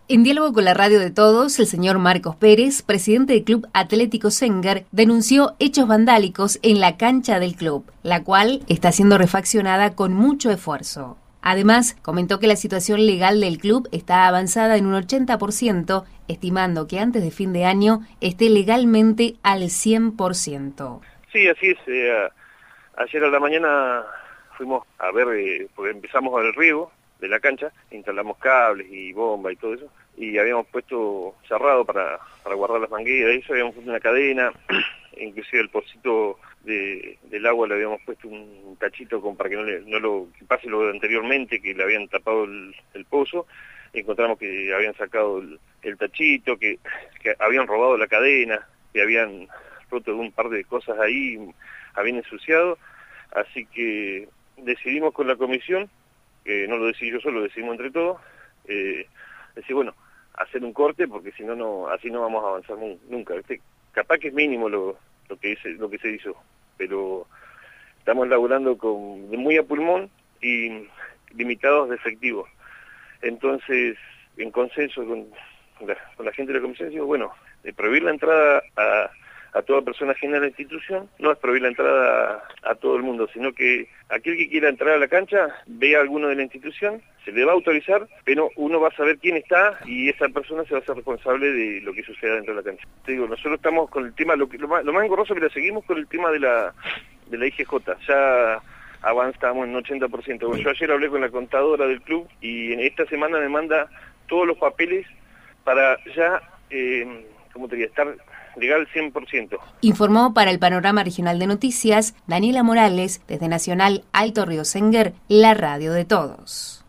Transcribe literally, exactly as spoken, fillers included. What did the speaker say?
En diálogo con la radio de todos, el señor Marcos Pérez, presidente del Club Atlético Sengar, denunció hechos vandálicos en la cancha del club, la cual está siendo refaccionada con mucho esfuerzo. Además, comentó que la situación legal del club está avanzada en un ochenta por ciento, estimando que antes de fin de año esté legalmente al cien por ciento. Sí, así es. Eh, ayer a la mañana fuimos a ver, eh, porque empezamos con el riego de la cancha, instalamos cables y bomba y todo eso, y habíamos puesto cerrado para, para guardar las mangueras, y eso habíamos puesto una cadena, inclusive el pocito de, del agua le habíamos puesto un tachito con, para que no, le, no lo que pase lo de anteriormente, que le habían tapado el, el pozo. Encontramos que habían sacado el, el tachito, que, que habían robado la cadena, que habían roto un par de cosas ahí, habían ensuciado, así que decidimos con la comisión, que no lo decidí yo solo, lo decidimos entre todos, eh, decir, bueno, hacer un corte, porque si no, no así no vamos a avanzar nunca, ¿viste? Capaz que es mínimo lo, lo, que hice, lo que se hizo, pero estamos laburando con, muy a pulmón y limitados de efectivos. Entonces, en consenso con la, con la gente de la comisión, digo, bueno, de prohibir la entrada a... a toda persona ajena a la institución, no es prohibir la entrada a, a todo el mundo, sino que aquel que quiera entrar a la cancha, vea a alguno de la institución, se le va a autorizar, pero uno va a saber quién está y esa persona se va a hacer responsable de lo que suceda dentro de la cancha. Te digo, nosotros estamos con el tema, lo, que, lo, más, lo más engorroso que la seguimos con el tema de la, de la I G J, ya avanzamos en ochenta por ciento. Yo ayer hablé con la contadora del club y en esta semana me manda todos los papeles para ya, eh, ¿cómo te diría?, estar legal cien por ciento. Informó para el Panorama Regional de Noticias Daniela Morales, desde Nacional Alto Río Sengar, la radio de todos.